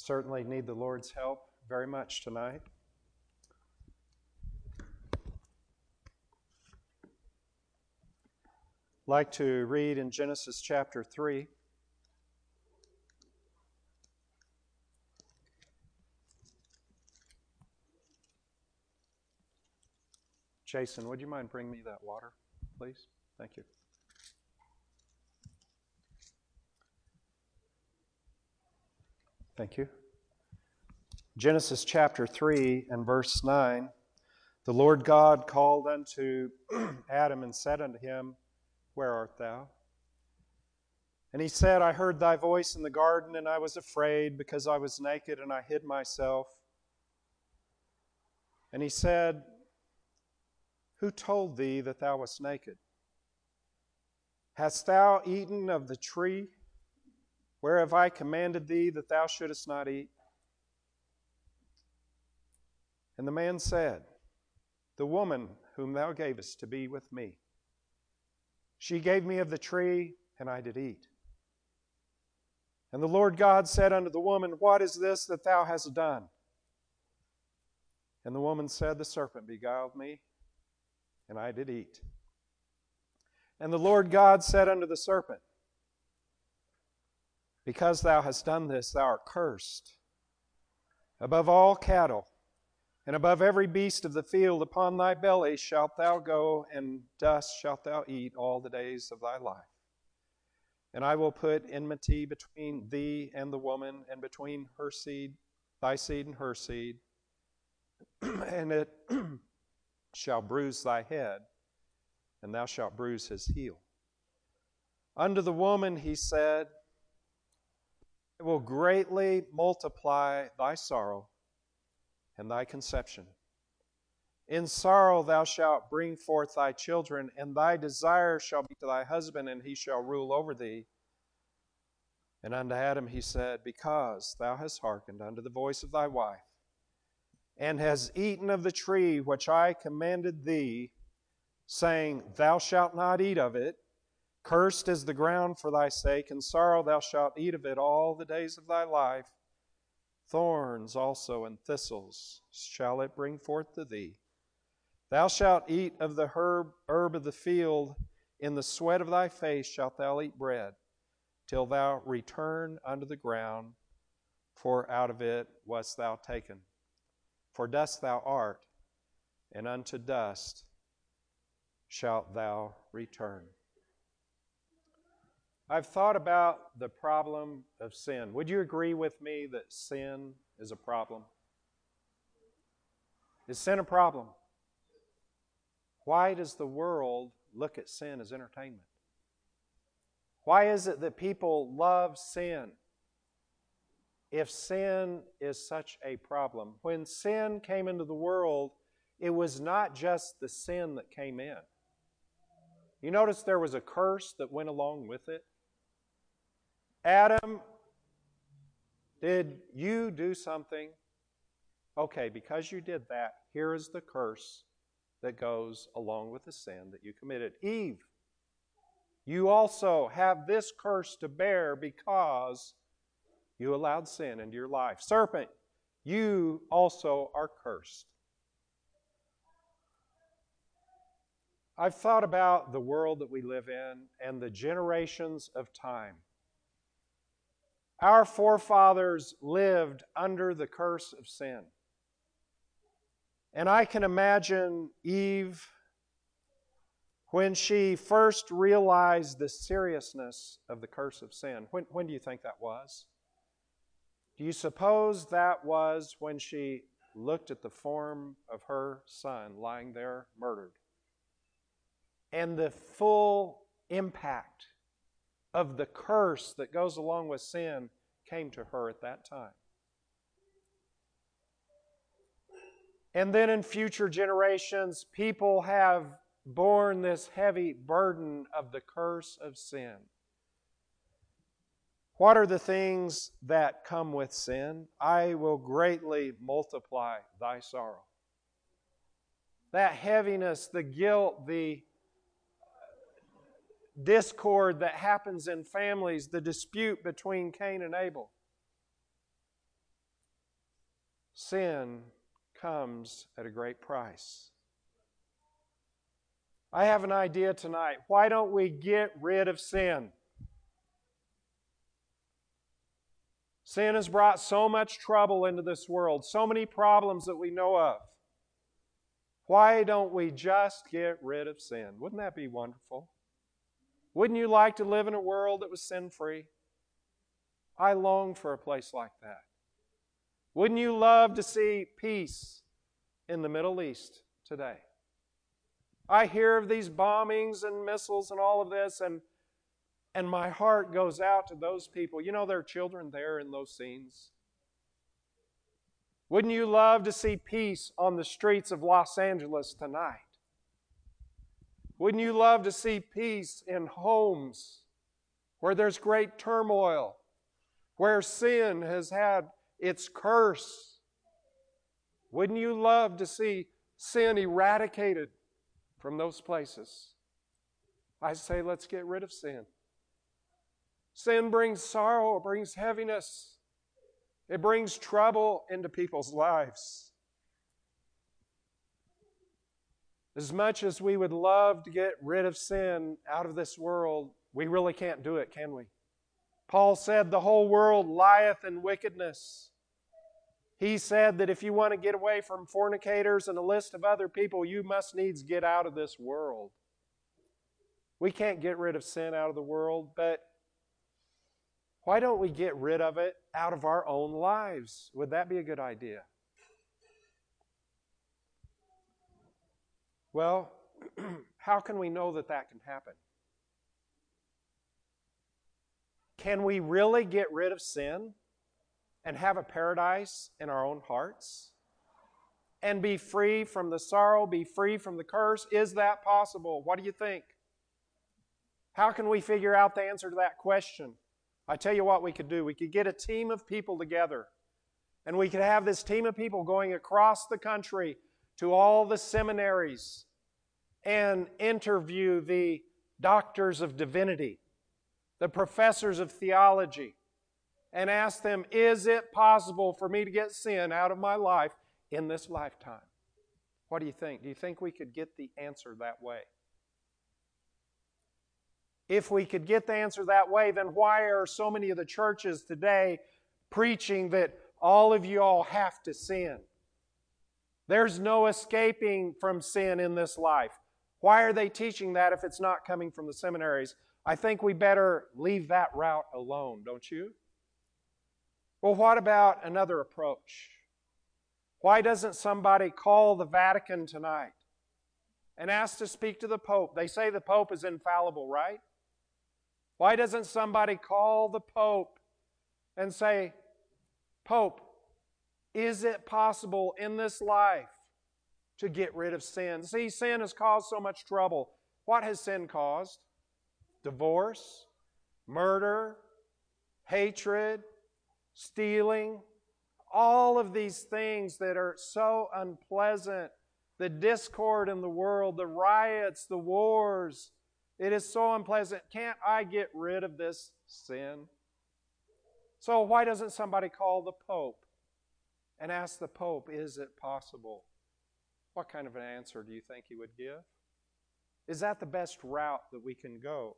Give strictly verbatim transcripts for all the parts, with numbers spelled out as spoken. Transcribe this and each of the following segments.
certainly need the Lord's help very much tonight. I'd like to read in Genesis chapter three. Jason, would you mind bringing me that water, please? Thank you. Thank you. Genesis chapter three and verse nine. The Lord God called unto Adam and said unto him, Where art thou? And he said, I heard thy voice in the garden, and I was afraid, because I was naked, and I hid myself. And he said, Who told thee that thou wast naked? Hast thou eaten of the tree whereof I commanded thee that thou shouldest not eat? And the man said, The woman whom thou gavest to be with me, she gave me of the tree, and I did eat. And the Lord God said unto the woman, What is this that thou hast done? And the woman said, The serpent beguiled me, and I did eat. And the Lord God said unto the serpent, Because thou hast done this, thou art cursed above all cattle, and above every beast of the field. Upon thy belly shalt thou go, and dust shalt thou eat all the days of thy life. And I will put enmity between thee and the woman, and between her seed, thy seed and her seed, and it shall bruise thy head, and thou shalt bruise his heel. Unto the woman he said, I will greatly multiply thy sorrow and thy conception. In sorrow thou shalt bring forth thy children, and thy desire shall be to thy husband, and he shall rule over thee. And unto Adam he said, Because thou hast hearkened unto the voice of thy wife, and hast eaten of the tree which I commanded thee, saying, Thou shalt not eat of it, cursed is the ground for thy sake, and sorrow thou shalt eat of it all the days of thy life. Thorns also and thistles shall it bring forth to thee. Thou shalt eat of the herb, herb of the field. In the sweat of thy face shalt thou eat bread, till thou return unto the ground, for out of it wast thou taken. For dust thou art, and unto dust shalt thou return. I've thought about the problem of sin. Would you agree with me that sin is a problem? Is sin a problem? Why does the world look at sin as entertainment? Why is it that people love sin? If sin is such a problem, when sin came into the world, it was not just the sin that came in. You notice there was a curse that went along with it. Adam, did you do something? Okay, because you did that, here is the curse that goes along with the sin that you committed. Eve, you also have this curse to bear because you allowed sin into your life. Serpent, you also are cursed. I've thought about the world that we live in and the generations of time. Our forefathers lived under the curse of sin. And I can imagine Eve, when she first realized the seriousness of the curse of sin. When, when do you think that was? Do you suppose that was when she looked at the form of her son lying there murdered? And the full impact of the curse that goes along with sin came to her at that time. And then in future generations, people have borne this heavy burden of the curse of sin. What are the things that come with sin? I will greatly multiply thy sorrow. That heaviness, the guilt, the discord that happens in families, the dispute between Cain and Abel. sin comes at a great price. I have an idea tonight. Why don't we get rid of sin? Sin has brought so much trouble into this world, so many problems that we know of. Why don't we just get rid of sin? Wouldn't that be wonderful? Wouldn't you like to live in a world that was sin-free? I long for a place like that. Wouldn't you love to see peace in the Middle East today? I hear of these bombings and missiles and all of this, and, and my heart goes out to those people. You know, there are children there in those scenes. Wouldn't you love to see peace on the streets of Los Angeles tonight? Wouldn't you love to see peace in homes where there's great turmoil, where sin has had its curse? Wouldn't you love to see sin eradicated from those places? I say, let's get rid of sin. Sin brings sorrow, it brings heaviness. It brings trouble into people's lives. As much as we would love to get rid of sin out of this world, we really can't do it, can we? Paul said, the whole world lieth in wickedness. He said that if you want to get away from fornicators and a list of other people, you must needs get out of this world. We can't get rid of sin out of the world, but why don't we get rid of it out of our own lives? Would that be a good idea? Well, how can we know that that can happen? Can we really get rid of sin and have a paradise in our own hearts? And be free from the sorrow, be free from the curse? Is that possible? What do you think? How can we figure out the answer to that question? I tell you what we could do. We could get a team of people together, and we could have this team of people going across the country to all the seminaries and interview the doctors of divinity, the professors of theology, and ask them, is it possible for me to get sin out of my life in this lifetime? What do you think? Do you think we could get the answer that way? If we could get the answer that way, then why are so many of the churches today preaching that all of you all have to sin? There's no escaping from sin in this life. Why are they teaching that if it's not coming from the seminaries? I think we better leave that route alone, don't you? Well, what about another approach? Why doesn't somebody call the Vatican tonight and ask to speak to the Pope? They say the Pope is infallible, right? Why doesn't somebody call the Pope and say, Pope, is it possible in this life to get rid of sin? See, sin has caused so much trouble. What has sin caused? Divorce, murder, hatred, stealing, all of these things that are so unpleasant, the discord in the world, the riots, the wars. It is so unpleasant. Can't I get rid of this sin? So why doesn't somebody call the Pope and ask the Pope, is it possible? What kind of an answer do you think he would give? Is that the best route that we can go?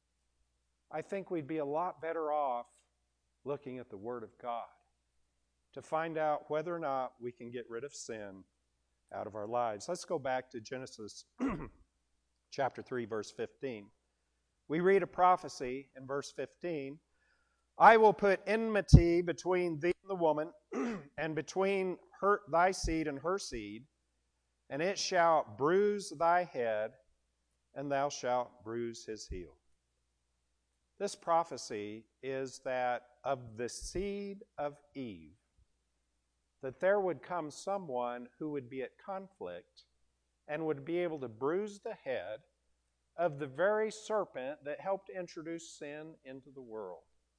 I think we'd be a lot better off looking at the Word of God to find out whether or not we can get rid of sin out of our lives. Let's go back to Genesis chapter three, verse fifteen. We read a prophecy in verse fifteen. I will put enmity between thee and the woman, and between her, thy seed and her seed, and it shall bruise thy head, and thou shalt bruise his heel. This prophecy is that of the seed of Eve, that there would come someone who would be at conflict and would be able to bruise the head of the very serpent that helped introduce sin into the world.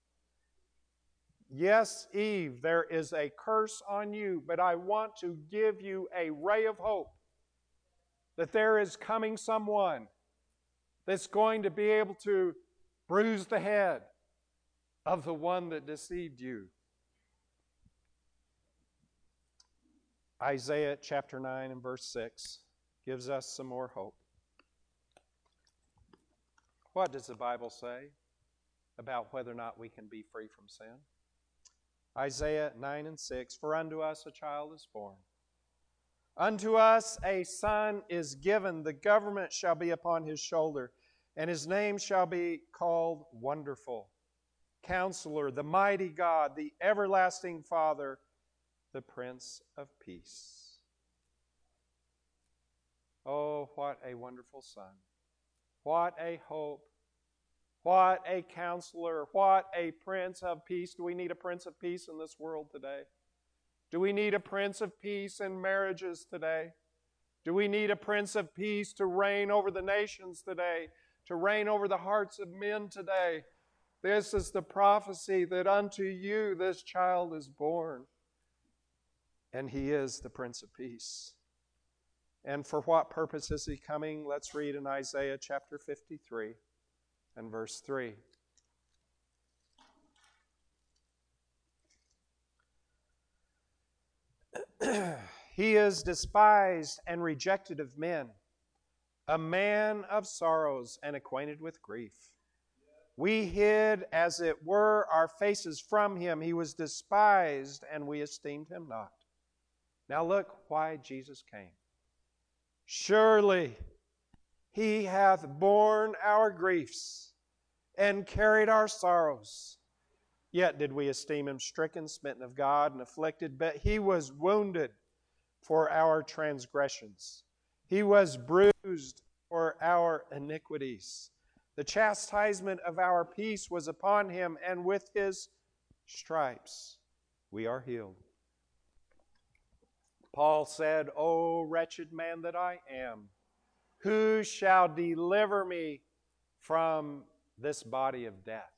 Yes, Eve, there is a curse on you, but I want to give you a ray of hope that there is coming someone that's going to be able to bruise the head of the one that deceived you. Isaiah chapter nine and verse six gives us some more hope. What does the Bible say about whether or not we can be free from sin? Isaiah nine and six, "For unto us a child is born. Unto us a son is given. The government shall be upon his shoulder, and his name shall be called Wonderful, Counselor, the Mighty God, the Everlasting Father, the Prince of Peace." Oh, what a wonderful Son. What a hope. What a counselor. What a Prince of Peace. Do we need a Prince of Peace in this world today? Do we need a Prince of Peace in marriages today? Do we need a Prince of Peace to reign over the nations today, to reign over the hearts of men today? This is the prophecy that unto you this child is born, and he is the Prince of Peace. And for what purpose is he coming? Let's read in Isaiah chapter fifty-three and verse three. "He is despised and rejected of men, a man of sorrows and acquainted with grief. We hid, as it were, our faces from him. He was despised, and we esteemed him not." Now look why Jesus came. "Surely he hath borne our griefs and carried our sorrows. Yet did we esteem him stricken, smitten of God, and afflicted. But he was wounded for our transgressions. He was bruised for our iniquities. The chastisement of our peace was upon him, and with his stripes we are healed." Paul said, "O wretched man that I am, who shall deliver me from this body of death?"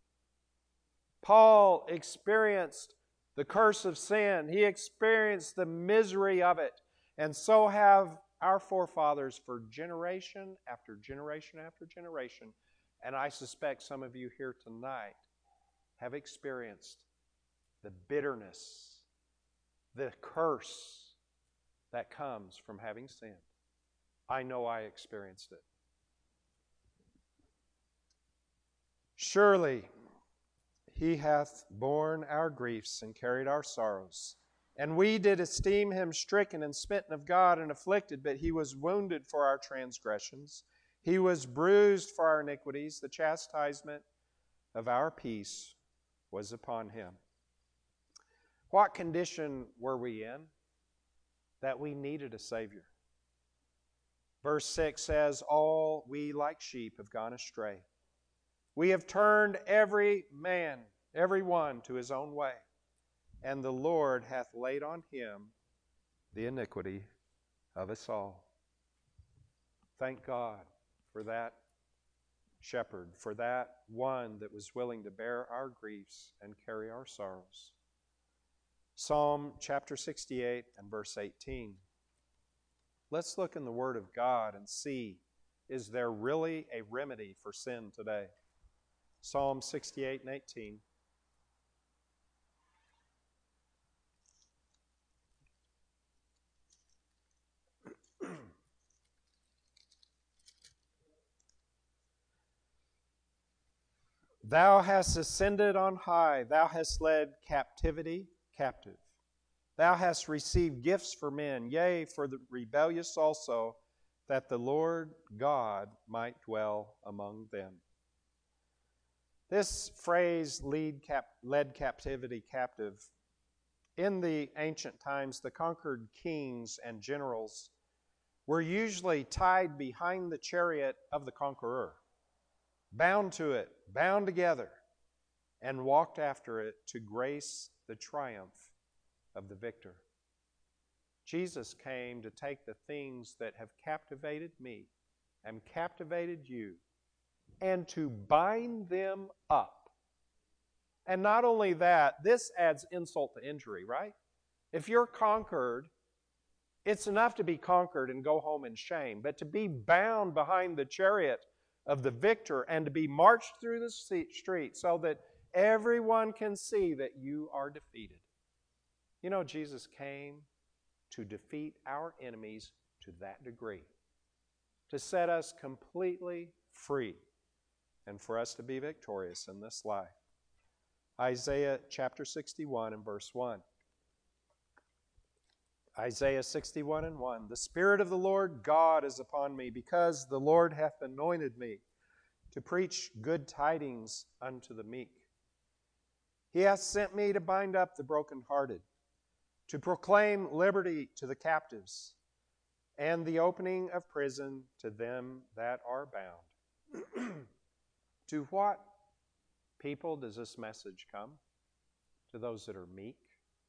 Paul experienced the curse of sin. He experienced the misery of it. And so have our forefathers for generation after generation after generation. And I suspect some of you here tonight have experienced the bitterness, the curse that comes from having sinned. I know I experienced it. "Surely he hath borne our griefs and carried our sorrows. And we did esteem him stricken and smitten of God and afflicted, but he was wounded for our transgressions. He was bruised for our iniquities. The chastisement of our peace was upon him." What condition were we in that we needed a Savior? Verse six says, "All we like sheep have gone astray. We have turned every man, every one to his own way. And the Lord hath laid on him the iniquity of us all." Thank God for that shepherd, for that one that was willing to bear our griefs and carry our sorrows. Psalm chapter sixty-eight and verse eighteen. Let's look in the Word of God and see, is there really a remedy for sin today? Psalm sixty-eight and eighteen. "Thou hast ascended on high. Thou hast led captivity captive. Thou hast received gifts for men, yea, for the rebellious also, that the Lord God might dwell among them." This phrase, lead cap- led captivity captive, in the ancient times, the conquered kings and generals were usually tied behind the chariot of the conqueror, bound to it, bound together, and walked after it to grace the triumph of the victor. Jesus came to take the things that have captivated me and captivated you and to bind them up. And not only that, this adds insult to injury, right? If you're conquered, it's enough to be conquered and go home in shame, but to be bound behind the chariot of the victor and to be marched through the street so that everyone can see that you are defeated. You know, Jesus came to defeat our enemies to that degree, to set us completely free, and for us to be victorious in this life. Isaiah chapter sixty-one and verse one. Isaiah sixty-one and one. The Spirit of the Lord God is upon me, because the Lord hath anointed me to preach good tidings unto the meek. He hath sent me to bind up the brokenhearted, to proclaim liberty to the captives, and the opening of prison to them that are bound. To what people does this message come? To those that are meek,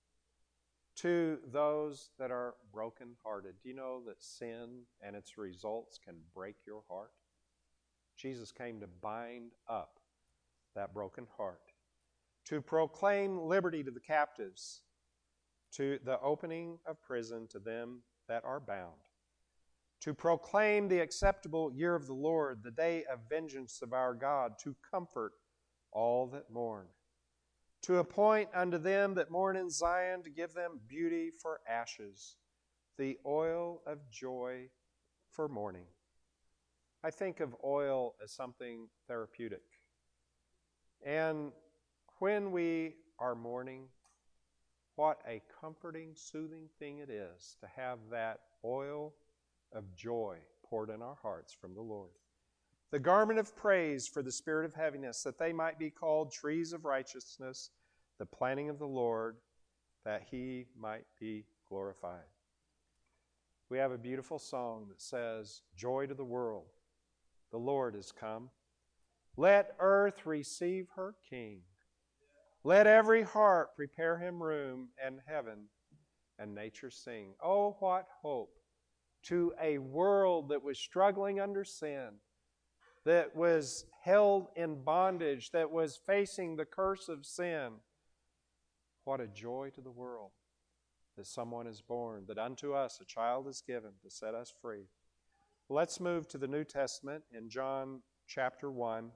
to those that are brokenhearted. Do you know that sin and its results can break your heart? Jesus came to bind up that broken heart, to proclaim liberty to the captives, to the opening of prison to them that are bound, to proclaim the acceptable year of the Lord, the day of vengeance of our God, to comfort all that mourn, to appoint unto them that mourn in Zion, to give them beauty for ashes, the oil of joy for mourning. I think of oil as something therapeutic. And when we are mourning, what a comforting, soothing thing it is to have that oil of joy poured in our hearts from the Lord. The garment of praise for the spirit of heaviness, that they might be called trees of righteousness, the planting of the Lord, that He might be glorified. We have a beautiful song that says, joy to the world, the Lord is come. Let earth receive her King. Let every heart prepare Him room, and heaven and nature sing. Oh, what hope to a world that was struggling under sin, that was held in bondage, that was facing the curse of sin. What a joy to the world that someone is born, that unto us a child is given to set us free. Let's move to the New Testament in John chapter one.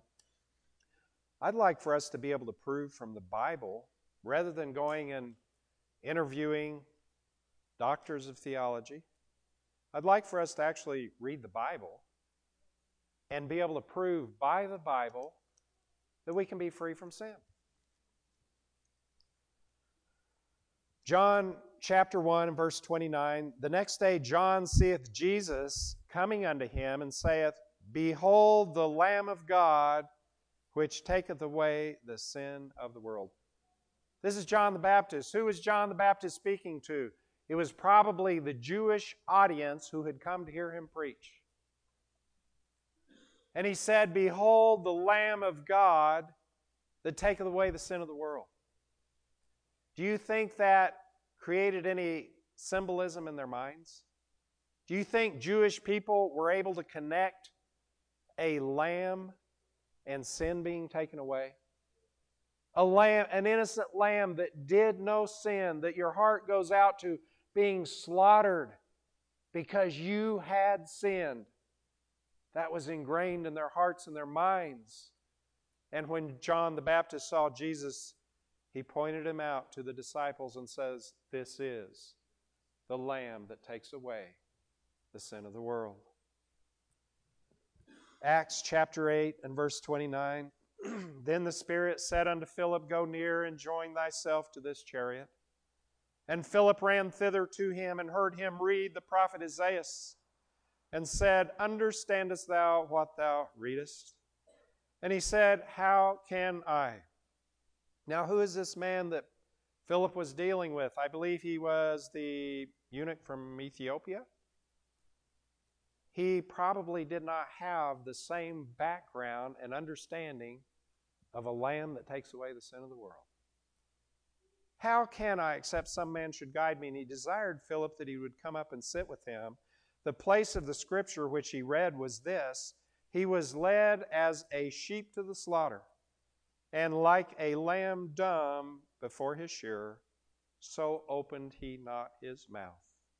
I'd like for us to be able to prove from the Bible, rather than going and interviewing doctors of theology, I'd like for us to actually read the Bible and be able to prove by the Bible that we can be free from sin. John chapter one and verse twenty-nine, the next day John seeth Jesus coming unto him, and saith, Behold the Lamb of God, which taketh away the sin of the world. This is John the Baptist. Who was John the Baptist speaking to? It was probably the Jewish audience who had come to hear him preach. And he said, Behold the Lamb of God that taketh away the sin of the world. Do you think that created any symbolism in their minds? Do you think Jewish people were able to connect a lamb and sin being taken away? A lamb, an innocent lamb that did no sin, that your heart goes out to being slaughtered because you had sinned. That was ingrained in their hearts and their minds. And when John the Baptist saw Jesus, he pointed him out to the disciples and says, This is the Lamb that takes away the sin of the world. Acts chapter eight and verse twenty-nine, Then the Spirit said unto Philip, Go near and join thyself to this chariot. And Philip ran thither to him and heard him read the prophet Isaiah, and said, Understandest thou what thou readest? And he said, How can I? Now, who is this man that Philip was dealing with? I believe he was the eunuch from Ethiopia. He probably did not have the same background and understanding of a lamb that takes away the sin of the world. How can I, except some man should guide me? And he desired Philip that he would come up and sit with him. The place of the scripture which he read was this: He was led as a sheep to the slaughter, and like a lamb dumb before his shearer, so opened he not his mouth.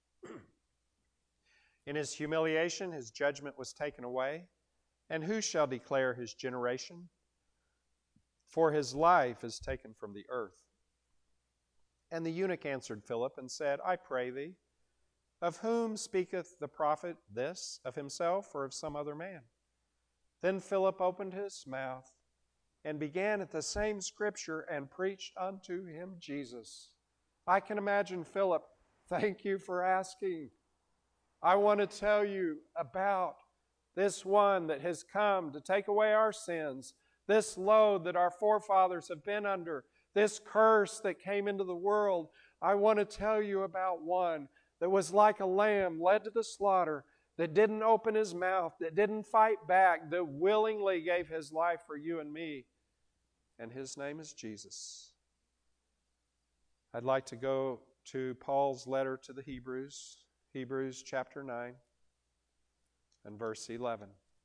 In his humiliation, his judgment was taken away. And who shall declare his generation? For his life is taken from the earth. And the eunuch answered Philip and said, I pray thee, Of whom speaketh the prophet this, of himself or of some other man? Then Philip opened his mouth and began at the same scripture and preached unto him Jesus. I can imagine Philip, thank you for asking. I want to tell you about this one that has come to take away our sins, this load that our forefathers have been under, this curse that came into the world. I want to tell you about one that was like a lamb led to the slaughter, that didn't open his mouth, that didn't fight back, that willingly gave his life for you and me. And his name is Jesus. I'd like to go to Paul's letter to the Hebrews, Hebrews chapter nine and verse eleven.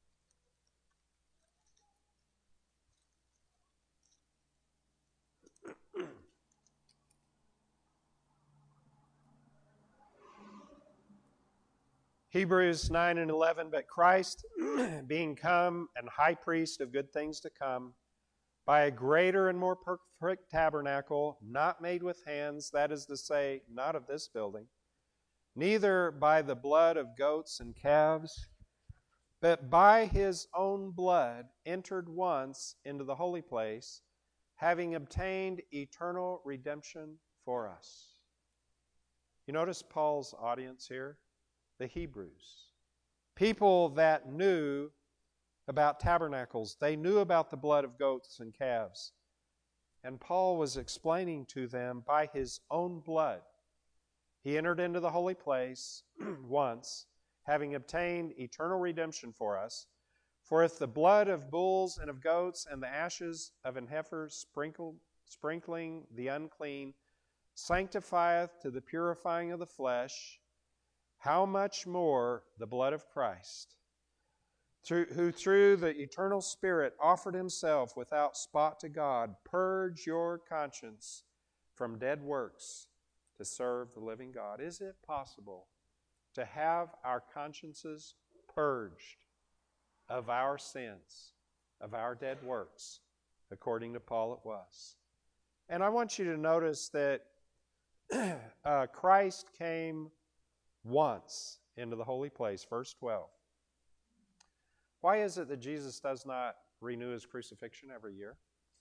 Hebrews nine and eleven, but Christ, being come and high priest of good things to come, by a greater and more perfect tabernacle, not made with hands, that is to say, not of this building, neither by the blood of goats and calves, but by his own blood entered once into the holy place, having obtained eternal redemption for us. You notice Paul's audience here? The Hebrews. People that knew about tabernacles. They knew about the blood of goats and calves. And Paul was explaining to them by his own blood. He entered into the holy place once, having obtained eternal redemption for us. For if the blood of bulls and of goats and the ashes of an heifer sprinkled, sprinkling the unclean sanctifieth to the purifying of the flesh, how much more the blood of Christ, through, who through the eternal Spirit offered himself without spot to God, purge your conscience from dead works to serve the living God. Is it possible to have our consciences purged of our sins, of our dead works? According to Paul, it was. And I want you to notice that uh, Christ came once into the holy place, verse twelve. Why is it that Jesus does not renew his crucifixion every year?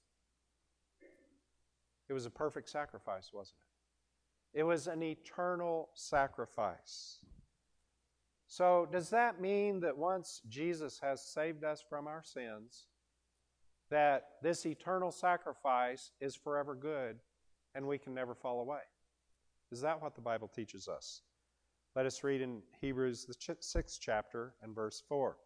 It was a perfect sacrifice, wasn't it? It was an eternal sacrifice. So does that mean that once Jesus has saved us from our sins, that this eternal sacrifice is forever good and we can never fall away? Is that what the Bible teaches us? Let us read in Hebrews, the sixth chapter, and verse four.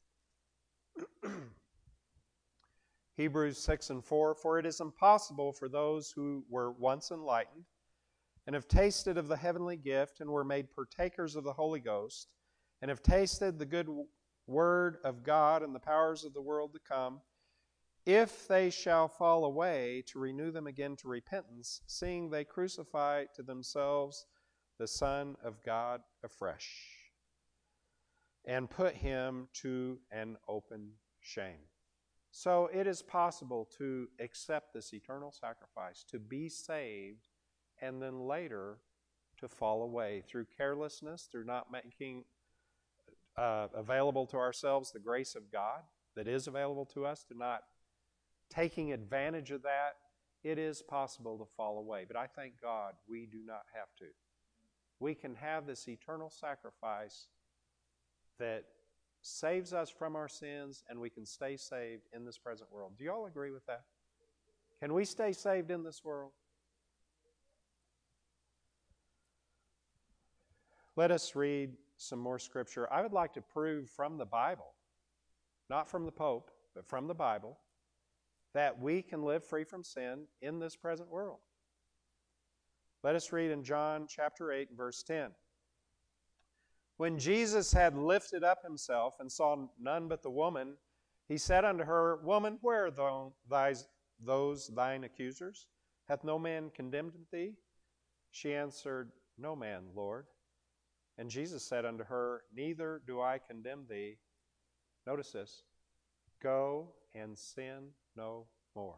Hebrews six and four, for it is impossible for those who were once enlightened and have tasted of the heavenly gift and were made partakers of the Holy Ghost and have tasted the good word of God and the powers of the world to come, if they shall fall away, to renew them again to repentance, seeing they crucify to themselves the Son of God afresh, and put him to an open shame. So it is possible to accept this eternal sacrifice, to be saved, and then later to fall away through carelessness, through not making uh, available to ourselves the grace of God that is available to us, to not taking advantage of that. It is possible to fall away. But I thank God we do not have to. We can have this eternal sacrifice that saves us from our sins, and we can stay saved in this present world. Do you all agree with that? Can we stay saved in this world? Let us read some more scripture. I would like to prove from the Bible, not from the Pope, but from the Bible, that we can live free from sin in this present world. Let us read in John chapter eight, verse ten. When Jesus had lifted up himself and saw none but the woman, he said unto her, Woman, where are those thine accusers? Hath no man condemned thee? She answered, No man, Lord. And Jesus said unto her, Neither do I condemn thee. Notice this. Go and sin no more.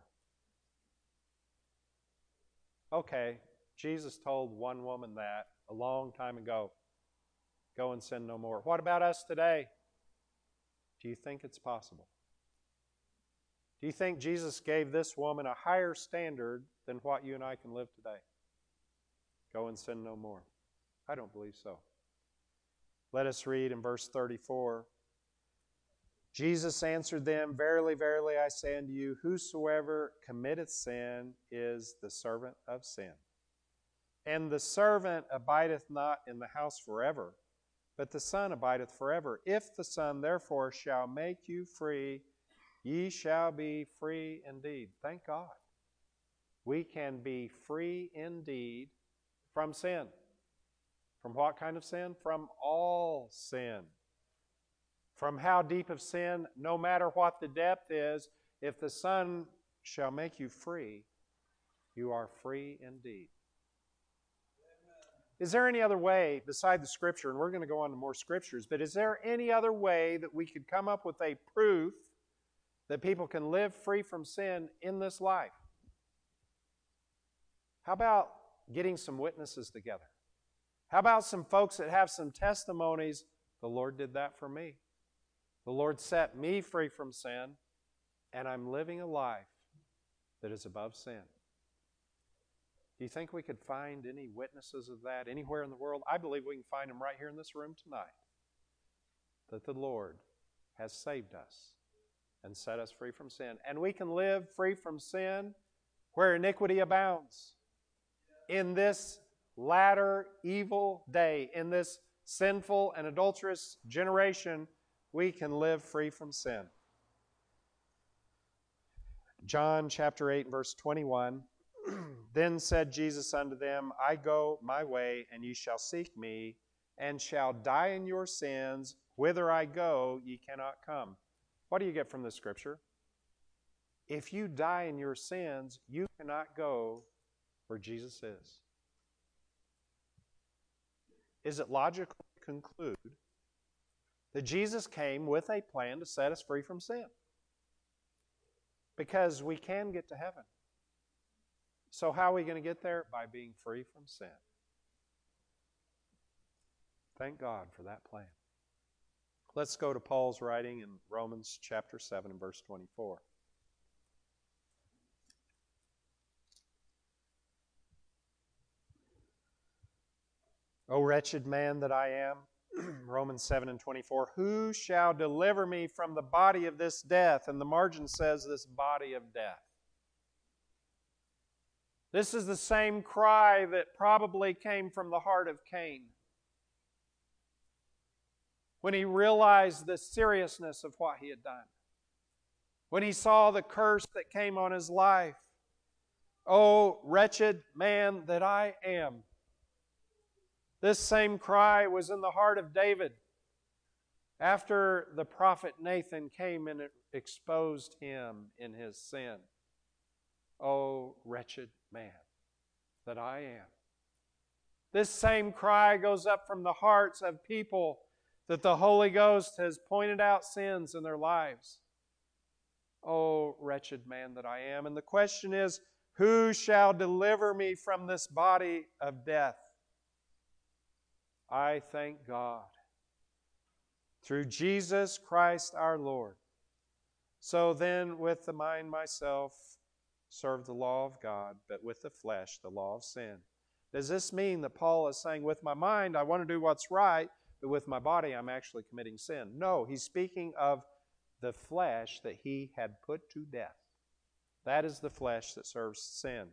Okay, Jesus told one woman that a long time ago. Go and sin no more. What about us today? Do you think it's possible? Do you think Jesus gave this woman a higher standard than what you and I can live today? Go and sin no more. I don't believe so. Let us read in verse thirty-four. Jesus answered them, Verily, verily, I say unto you, whosoever committeth sin is the servant of sin. And the servant abideth not in the house forever, but the Son abideth forever. If the Son therefore shall make you free, ye shall be free indeed. Thank God. We can be free indeed from sin. From what kind of sin? From all sin. From how deep of sin? No matter what the depth is, if the Son shall make you free, you are free indeed. Is there any other way beside the Scripture, and we're going to go on to more Scriptures, but is there any other way that we could come up with a proof that people can live free from sin in this life? How about getting some witnesses together? How about some folks that have some testimonies? The Lord did that for me. The Lord set me free from sin, and I'm living a life that is above sin. Do you think we could find any witnesses of that anywhere in the world? I believe we can find them right here in this room tonight. That the Lord has saved us and set us free from sin. And we can live free from sin where iniquity abounds. In this latter evil day, in this sinful and adulterous generation, we can live free from sin. John chapter eight, verse twenty-one. Then said Jesus unto them, I go my way, and ye shall seek me, and shall die in your sins. Whither I go, ye cannot come. What do you get from this scripture? If you die in your sins, you cannot go where Jesus is. Is it logical to conclude that Jesus came with a plan to set us free from sin? Because we can get to heaven. So how are we going to get there? By being free from sin. Thank God for that plan. Let's go to Paul's writing in Romans chapter seven and verse twenty-four. O wretched man that I am, Romans seven and twenty-four, who shall deliver me from the body of this death? And the margin says this body of death. This is the same cry that probably came from the heart of Cain when he realized the seriousness of what he had done. When he saw the curse that came on his life. Oh, wretched man that I am. This same cry was in the heart of David after the prophet Nathan came and exposed him in his sin. Oh, wretched man that I am. This same cry goes up from the hearts of people that the Holy Ghost has pointed out sins in their lives. Oh, wretched man that I am. And the question is, who shall deliver me from this body of death? I thank God through Jesus Christ our Lord. So then, with the mind myself, serve the law of God, but with the flesh, the law of sin. Does this mean that Paul is saying, with my mind, I want to do what's right, but with my body, I'm actually committing sin? No, he's speaking of the flesh that he had put to death. That is the flesh that serves sin.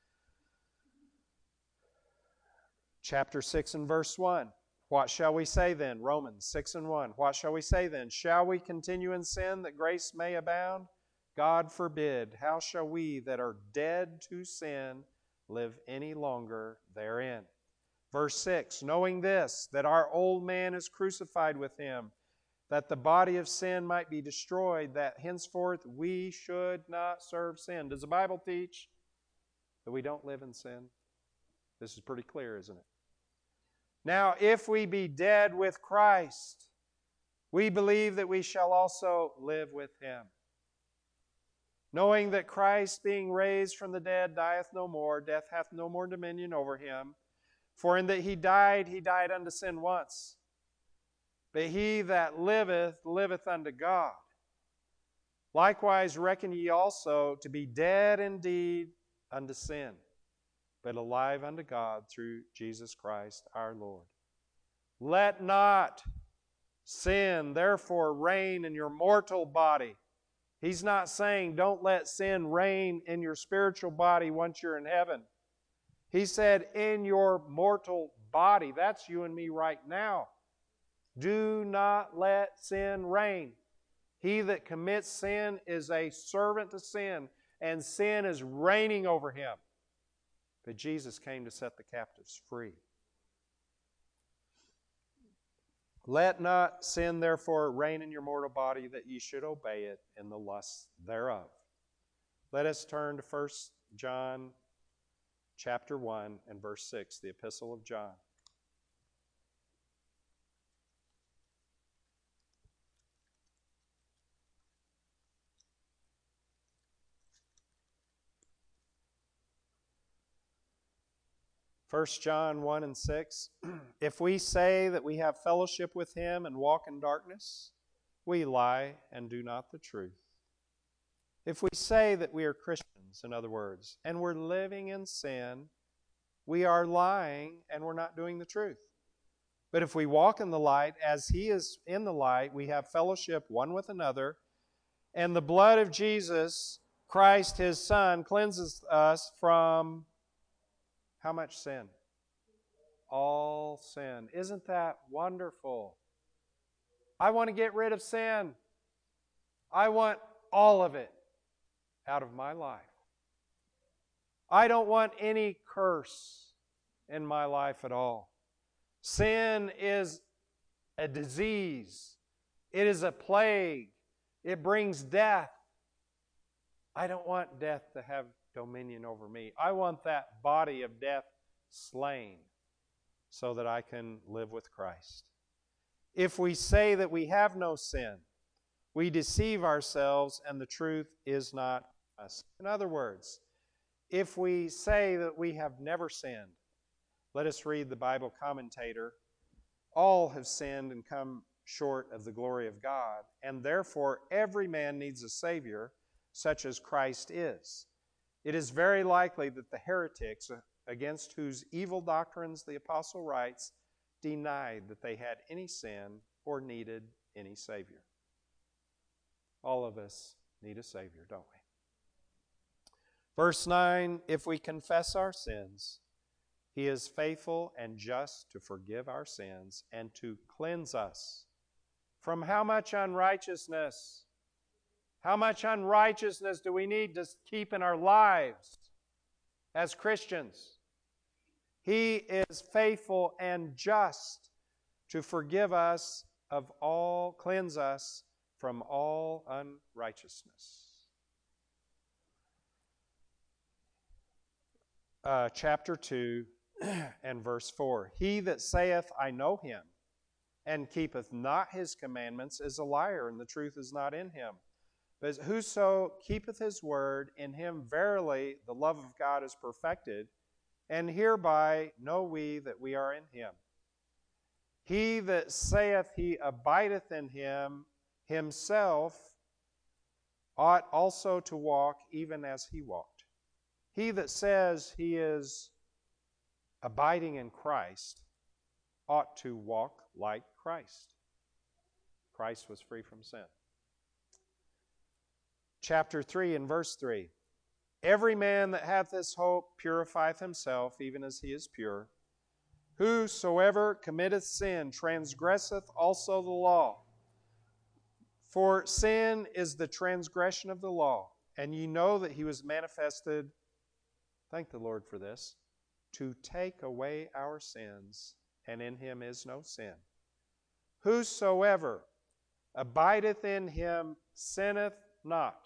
Chapter six and verse one. What shall we say then? Romans six and one. What shall we say then? Shall we continue in sin that grace may abound? God forbid. How shall we that are dead to sin live any longer therein? Verse six, knowing this, that our old man is crucified with him, that the body of sin might be destroyed, that henceforth we should not serve sin. Does the Bible teach that we don't live in sin? This is pretty clear, isn't it? Now, if we be dead with Christ, we believe that we shall also live with him. Knowing that Christ, being raised from the dead, dieth no more, death hath no more dominion over him. For in that he died, he died unto sin once, but he that liveth, liveth unto God. Likewise reckon ye also to be dead indeed unto sin, but alive unto God through Jesus Christ our Lord. Let not sin therefore reign in your mortal body. He's not saying don't let sin reign in your spiritual body once you're in heaven. He said in your mortal body. That's you and me right now. Do not let sin reign. He that commits sin is a servant to sin, and sin is reigning over him. But Jesus came to set the captives free. Let not sin therefore reign in your mortal body, that ye should obey it in the lusts thereof. Let us turn to First John chapter one and verse six, the Epistle of John. First John one and six, if we say that we have fellowship with him and walk in darkness, we lie and do not the truth. If we say that we are Christians, in other words, and we're living in sin, we are lying and we're not doing the truth. But if we walk in the light, as he is in the light, we have fellowship one with another, and the blood of Jesus Christ, his Son, cleanses us from how much sin? All sin. Isn't that wonderful? I want to get rid of sin. I want all of it out of my life. I don't want any curse in my life at all. Sin is a disease. It is a plague. It brings death. I don't want death to have dominion over me. I want that body of death slain so that I can live with Christ. If we say that we have no sin, we deceive ourselves and the truth is not us. In other words, if we say that we have never sinned, let us read the Bible commentator. All have sinned and come short of the glory of God, and therefore every man needs a Savior, such as Christ is. It is very likely that the heretics, against whose evil doctrines the apostle writes, denied that they had any sin or needed any Savior. All of us need a Savior, don't we? Verse nine, if we confess our sins, he is faithful and just to forgive our sins and to cleanse us from how much unrighteousness? How much unrighteousness do we need to keep in our lives as Christians? He is faithful and just to forgive us of all, cleanse us from all unrighteousness. Uh, chapter two and verse four. He that saith, I know him, and keepeth not his commandments is a liar, and the truth is not in him. But whoso keepeth his word, in him verily the love of God is perfected, and hereby know we that we are in him. He that saith he abideth in him, himself ought also to walk even as he walked. He that says he is abiding in Christ ought to walk like Christ. Christ was free from sin. Chapter three and verse three. Every man that hath this hope purifieth himself, even as he is pure. Whosoever committeth sin transgresseth also the law. For sin is the transgression of the law, and ye know that he was manifested, thank the Lord for this, to take away our sins, and in him is no sin. Whosoever abideth in him sinneth not.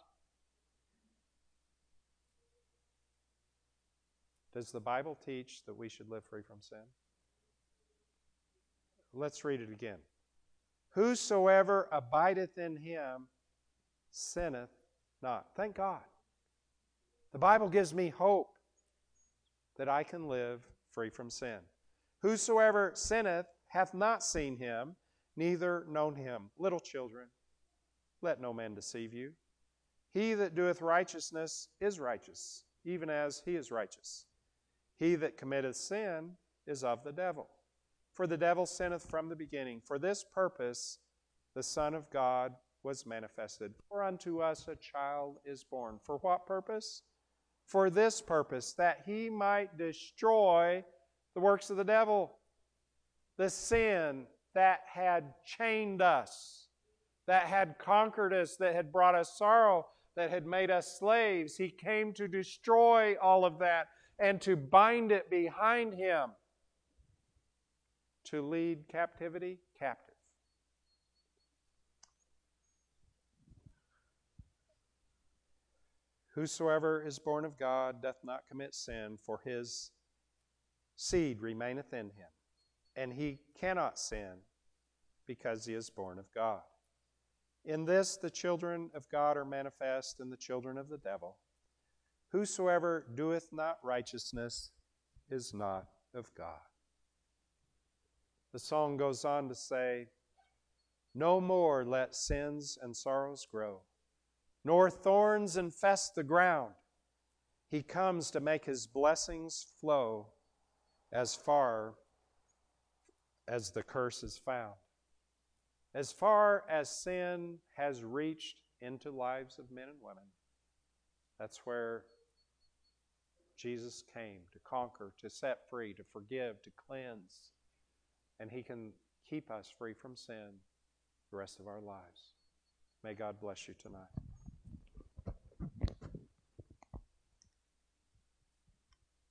Does the Bible teach that we should live free from sin? Let's read it again. Whosoever abideth in him sinneth not. Thank God. The Bible gives me hope that I can live free from sin. Whosoever sinneth hath not seen him, neither known him. Little children, let no man deceive you. He that doeth righteousness is righteous, even as he is righteous. He that committeth sin is of the devil. For the devil sinneth from the beginning. For this purpose the Son of God was manifested. For unto us a child is born. For what purpose? For this purpose, that he might destroy the works of the devil, the sin that had chained us, that had conquered us, that had brought us sorrow, that had made us slaves. He came to destroy all of that and to bind it behind him, to lead captivity captive. Whosoever is born of God doth not commit sin, for his seed remaineth in him, and he cannot sin, because he is born of God. In this the children of God are manifest, and the children of the devil. Whosoever doeth not righteousness is not of God. The song goes on to say, no more let sins and sorrows grow, nor thorns infest the ground. He comes to make his blessings flow as far as the curse is found. As far as sin has reached into lives of men and women, that's where Jesus came to conquer, to set free, to forgive, to cleanse. And he can keep us free from sin the rest of our lives. May God bless you tonight.